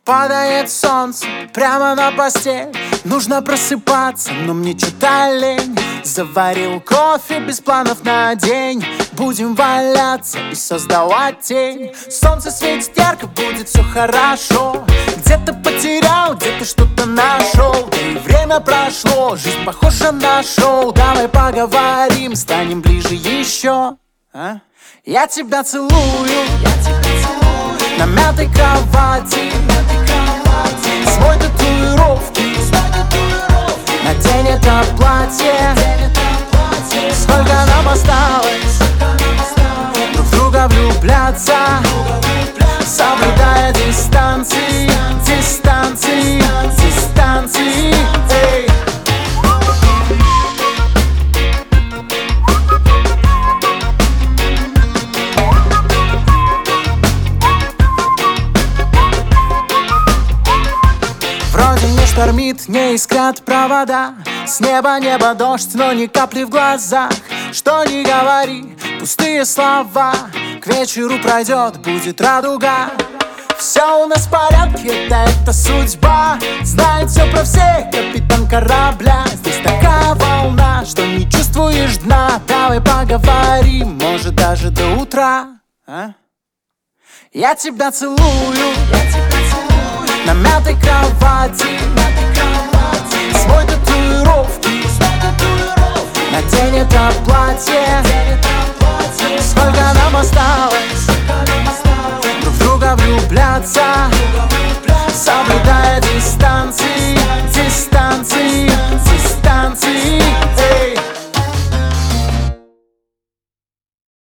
Падает солнце прямо на постель. Нужно просыпаться, но мне чё-то лень. Заварил кофе без планов на день. Будем валяться и создавать тень. Солнце светит ярко, будет все хорошо. Где-то потерял, где-то что-то нашел. Да и время прошло, жизнь похожа на шоу. Давай поговорим, станем ближе еще. Я тебя целую, на мятой кровати. Свой татуировки, надень это платье. Сколько нам осталось друг в друга влюбляться, соблюдая дистанции, дистанции, дистанции. Эй. Вроде не штормит, не искрят провода. С неба небо дождь, но ни капли в глазах. Что ни говори, пустые слова. К вечеру пройдет, будет радуга. Все у нас в порядке, да это судьба. Знает все про всех, капитан корабля. Здесь такая волна, что не чувствуешь дна. Давай поговорим, может даже до утра. Я тебя целую, на мятой кровати. Свой татуировки, надень это платье. Сколько нам осталось